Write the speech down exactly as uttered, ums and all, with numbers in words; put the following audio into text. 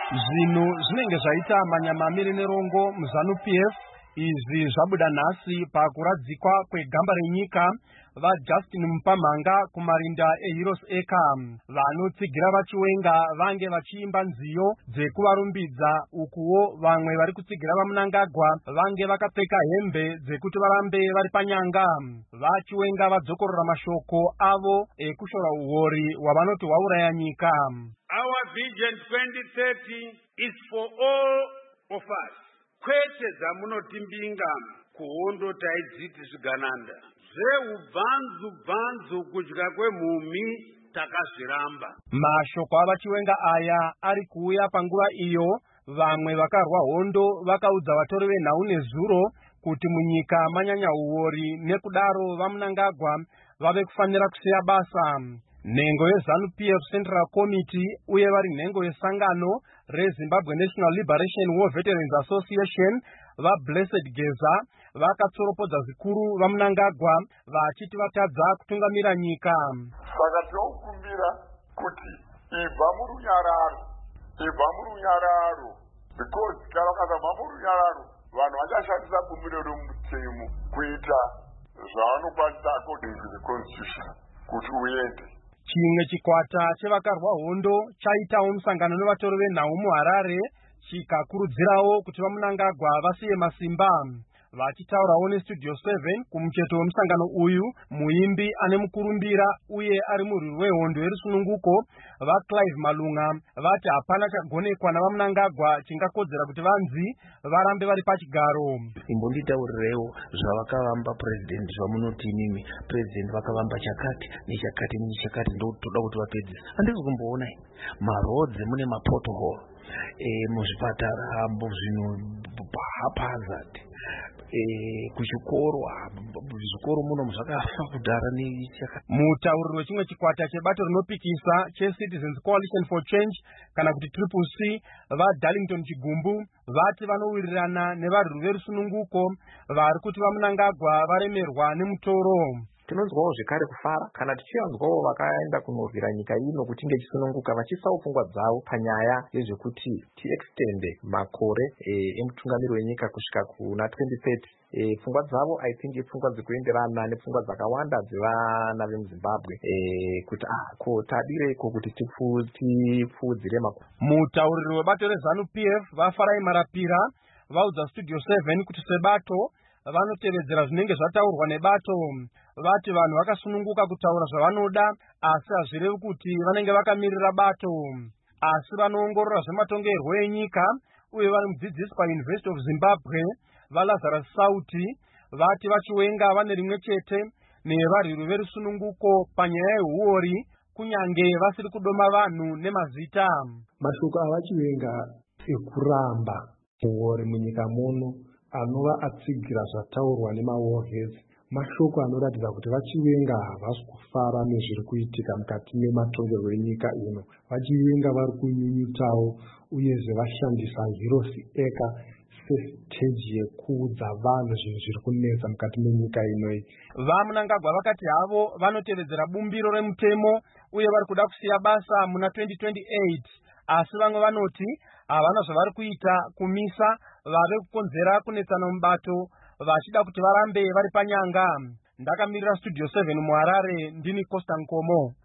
Zvinhu zvinenge zvaita manyamamiri nerongo muZANU-P F izvi zvabuda nhasi pakuradzikwa kwegamba renyika vaJustin Mupamhanga kumarinda eHeroes Acre. Vanotsigira vachiwenga vange vachiimba nziyo dzekuvarumbidza, ukuwo vamwe vari kutsigira vaMnangagwa vange vakapfeka hembe dzekuti varambe vari panyanga. Vachiwenga vadzokorora mashoko avo ekushora uhori hwavanoti hwauraya nyika. Our vision twenty thirty is for all of us. Kwete dzamunotimbinga kuhondo taidziti zvigananda zveubvanzu bvanzu kudya kwemhumi takazviramba. Mashoko avachiwenga aya ari kuuya panguva iyo vamwe vakarwa hondo vakaudza vatori venhau nezuro kuti munyika manyanya uori, nekudaro vaMnangagwa vave kufanira kusiya basa. Nhengo yeZANU-P F Central Committee uye vari nhengo yesangano reZimbabwe National Liberation War Veterans Association vaBlessed Geza vakatsoropodza zvikuru vaMnangagwa vachiti vatadza kutungamira nyika. Saka tinokumbira kuti ibva murunyararo, ibva murunyararo, because kana vakabva murunyararo vanhu vachashandisa bumbiro romutemo kuita zvavanokwanisa according to the constitution kuti uende. Chimwe chikwata chevakarwa hondo chaitawo musangano nevatori venhau muHarare chikakurudzirawo kuti vaMnangagwa vasiye masimba. Vachitaurawo neStudio seven kumucheto wemusangano uyu, muimbi ane mukurumbira uye ari murwi rwehondo yerusununguko vaClive Malunga vati hapana chagonekwa navaMnangagwa chingakodzera kuti vanzi varambe vari pachigaro. Imbonditaurirewo zvavakavamba president zvamunoti imimi president vakavamba chakati nechakati nechakati ndotoda kuti vapedzise. Handisi kumboona marodzi mune mapothole eh muzvipatara muzvinhu haphazard eh kuchikoro zvikoro muno zvakafa kudhara nechakati. Mutauriri wechimwe chikwata chebato rinopikisa cheCitizens Coalition for Change kana kuti Triple C vaDarlington Chigumbu vati vanowirirana nevarwi verusununguko vari kuti vaMnangagwa varemerwa nemutoro. Tinonzwawo zvekare kufara kana tichivanzwawo vakaenda kunorwira nyika ino kuti inge ichisununguka vachisawo pfungwa dzavo panyaya yezvekuti tiextende makore emutungamiri wenyika kusvika kuna twenty thirty. E, pfungwa dzavo I think ipfungwa dzekuenderana nepfungwa dzakawanda dzevana vemuZimbabwe e, kuti ah ko tadireko kuti tipfuudzire makore. Mutauriri webato reZANU-P F vaFarai Marapira vaudza Studio seven kuti sebato vanotevedzera zvinenge zvataurwa nebato. Vati vanhu vakasununguka kutaura zvavanoda, asi hazvirevi kuti vanenge vakamirira bato, asi vanoongorora zvematongerwo enyika uye vari mudzidzisi paUniversity of Zimbabwe vaLazarus Sauti vati vachiwenga vane rimwe chete nevarwiri verusununguko panyaya yehuori kunyange vasiri kudoma vanhu nemazita. Mashoko avachiwenga ekuramba uori munyika muno anova atsigira zvataurwa nemawarheads, mashoko anoratidza kuti vachiwenga havasi kufara nezviri kuitika mukati mematongerwo enyika ino. Vachiwenga vari kunyunyutawo uyezve vashandisa Heroes Acre sesiteji yekuudza vanhu zvinhu zviri kunetsa mukati menyika inoi. VaMnangagwa vakati havo vanotevedzera bumbiro remutemo uye vari kuda kusiya basa muna twenty twenty-eight, asi vamwe vanoti havana zvavari kuita kumisa vave kukonzera kunetsana mubato vachida kuti varambe vari panyanga. Ndakamirira Studio seven muHarare, ndini Costa Nkomo.